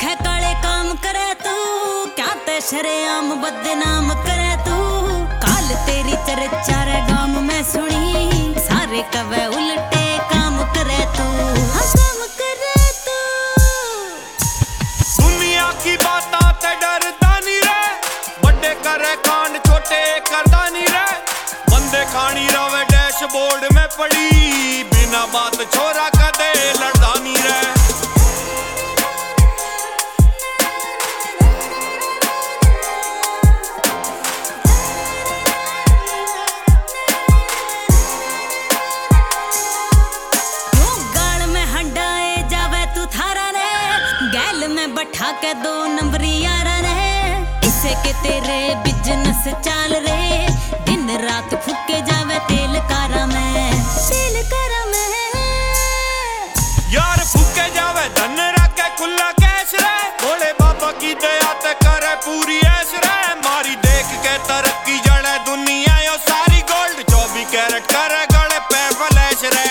रखे काले काम करे तू, क्या ते शरेआम बदनाम करे तू। काल तेरी चर्चा रे गाम में सुनी, सारे कवे उल्टे काम करे तू। हाँ काम करे तू। दुनिया की बातां ते डरदा नहीं रे, बड़े करे कांड छोटे करदा नहीं रे। बंदे खानी रवे डैशबोर्ड में पड़ी, बिना बात छोरा कदे लड़दा नहीं रे। बैठा के 2 नंबरी यारा रे, इससे के तेरे बिजनेस चाल रे। दिन रात फूके जावे तेल कारा में, तेल कारा में यार फूके जावे धन रखे खुला कैश रे। भोले बाबा की दया ते करे पूरी ऐश रे। मारी देख के तरक्की जड़े दुनिया यो सारी गोल्ड, 24 कैरेट करे गले पे फ्लैश रे।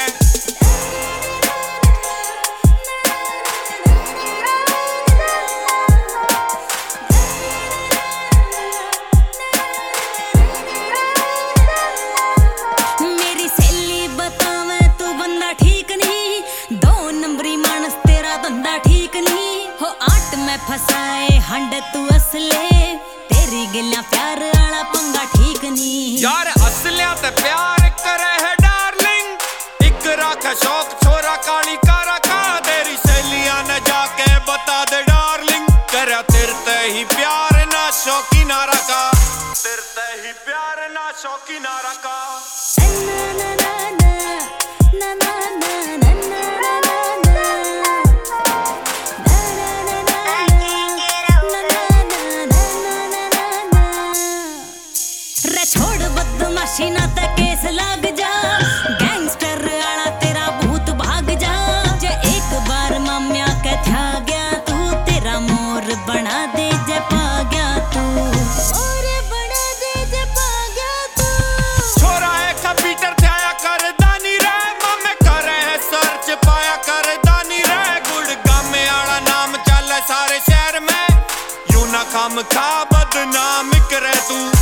फसाए हंड तू असले, तेरी गिल्या प्यार आला पंगा ठीक नहीं। यार असलिया ते प्यार करे है डार्लिंग, एक राख शौक छोरा काली कारा का। तेरी सहेलियां ने जाके बता दे डार्लिंग, करा तेरे ही प्यार ना शौकी नारा का। तेरे ही प्यार ना शौकी नारा का। छोड़ बदमाशी ना ते केस लाग जा, गैंगस्टर आला तेरा भूत भाग जा। जे एक बार माम्या के था गया तू, तेरा मोर बना दे जे पा गया तू। और बना दे जे पा गया तू। छोरा है कंप्यूटर थाया कर दानी रे, मामे करे है सर्च पाया कर दानी रे। गुड़गांव में आला नाम चले सारे शहर में, यूं ना खाम खा बदनाम करे तू।